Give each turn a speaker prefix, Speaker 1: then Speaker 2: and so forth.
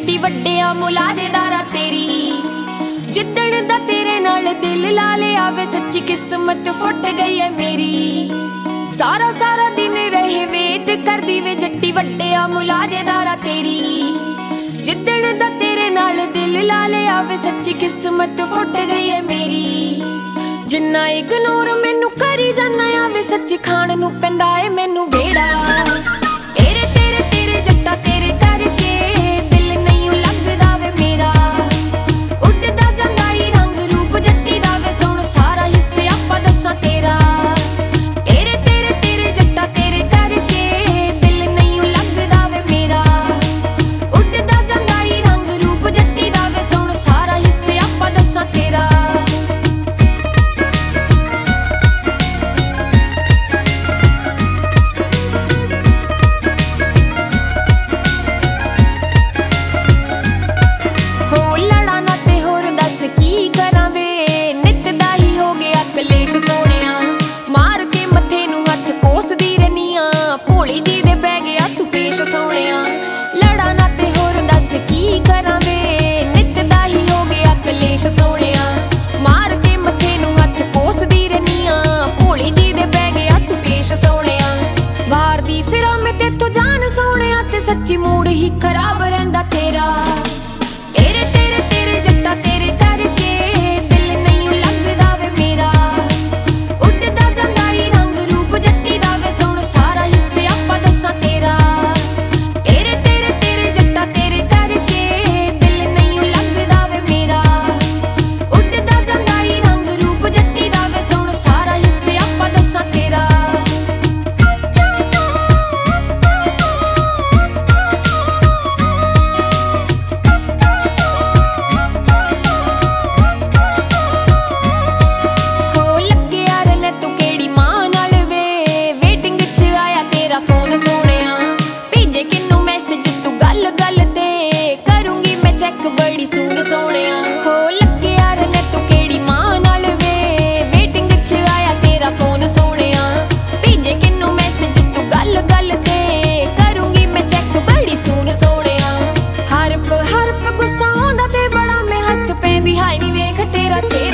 Speaker 1: ਜੱਟੀ ਵੱਡਿਆਂ ਮੁਲਾਜ਼ੇਦਾਰਾ ਤੇਰੀ। ਜਿੱਦਣ ਦਾ ਤੇਰੇ ਨਾਲ ਦਿਲ ਲਾ ਲਿਆ ਵੇ ਸੱਚੀ ਕਿਸਮਤ ਫੁੱਟ ਗਈ ਐ ਮੇਰੀ। ਸਾਰਾ ਸਾਰਾ ਦਿਨ ਰਹੇ ਵੇਟ ਕਰਦੀ ਵੇ ਜੱਟੀ ਵੱਡਿਆਂ ਮੁਲਾਜ਼ੇਦਾਰਾ ਤੇਰੀ। ਜਿੱਦਣ ਦਾ ਤੇਰੇ ਨਾਲ ਦਿਲ ਲਾ ਲਿਆ ਵੇ ਸੱਚੀ ਕਿਸਮਤ ਫੁੱਟ ਗਈ ਐ ਮੇਰੀ। ਜਿੰਨਾ ਇਗਨੋਰ ਮੈਨੂੰ ਕਰੀ ਜਾਨਾ ਆ ਵੇ ਸੱਚੀ ਖਾਣ ਨੂੰ ਪੈਂਦਾ ਏ ਮੈਨੂੰ ਵੇੜਾ। ਤੇਰੇ ਤੇਰੇ ਤੇਰੇ ਜੱਟਾ ਤੇਰੇ ਕਰਕੇ ਦਿਲ ਨਹੀਂ ਲੱਗਦਾ ਵੇ ਮੇਰਾ। ਉੱਡਦਾ ਜਾਂਦਾ ਈ ਰੰਗ ਰੂਪ ਜੱਟੀ ਦਾ ਵੇ ਸੁਣ ਸਾਰਾ ਹਿੱਸੇ ਆਪਾਂ ਦੱਸਾਂ ਤੇਰਾ। ਤੇਰੇ ਤੇਰੇ ਤੇਰੇ ਜੱਟਾ ਤੇਰੇ ਕਰਕੇ ਦਿਲ ਨਹੀਂ ਲੱਗਦਾ ਵੇ ਮੇਰਾ। ਉੱਡਦਾ ਜਾਂਦਾ ਈ ਰੰਗ ਰੂਪ ਜੱਟੀ ਦਾ ਵੇ ਸੁਣ ਸਾਰਾ ਹਿੱਸੇ ਆਪਾਂ ਦੱਸਾਂ ਤੇਰਾ। ਸੱਚੀ ਮੂਡ ਹੀ ਖਰਾਬ ਰਹਿੰਦਾ ਤੇਰਾ। ਤੇਰੇ ਤੇਰੇ ਤੇਰੇ ਜੱਟਾ ਤੇਰੇ ਕਰਕੇ ਦਿਲ ਨਹੀਂ ਲੱਗਦਾ ਵੇ ਮੇਰਾ। ਉੱਡਦਾ ਜਾਂਦਾ ਈ ਰੰਗ ਰੂਪ ਜੱਟੀ ਦਾ ਵੇ ਸੁਣ ਸਾਰਾ ਹਿੱਸੇ ਆਪਾਂ ਦੱਸਾਂ ਤੇਰਾ। ਤੇਰੇ ਤੇਰੇ ਤੇਰੇ ਜੱਟਾ ਤੇਰੇ ਕਰਕੇ ਦਿਲ ਨਹੀਂ ਲੱਗਦਾ ਵੇ ਮੇਰਾ। ਉੱਡਦਾ ਜਾਂਦਾ ਈ ਰੰਗ ਰੂਪ ਜੱਟੀ ਦਾ ਵੇ ਸੁਣ ਸਾਰਾ ਹਿੱਸੇ ਆਪਾਂ ਦੱਸਾਂ ਤੇਰਾ। ਬੜੀ ਸੂਰ ਸੋਹਣਿਆ ਹੋ ਲੱਗਿਆ ਰਨੇ ਤੂੰ ਕਿਹੜੀ ਮਾਂ ਨਾਲ ਵੇ ਵੇਟਿੰਗ 'ਚ ਆਇਆ ਤੇਰਾ ਫੋਨ ਸੋਹਣਿਆ। ਭੇਜੇ ਕਿਨੂੰ ਮੈਸੇਜ ਤੂੰ ਗੱਲ ਗੱਲ ਤੇ ਕਰੂੰਗੀ ਮੈਂ ਚੈੱਕ ਬੜੀ ਸੂਰ ਸੋਹਣਿਆ। ਹਰਪ ਹਰਪ ਗੁੱਸਾ ਆਉਂਦਾ ਤੇ ਬੜਾ ਮੈਂ ਹੱਸ ਪੈਂਦੀ ਹਾਏ ਨੀ ਵੇਖ ਤੇਰਾ ਚਿਹਰਾ।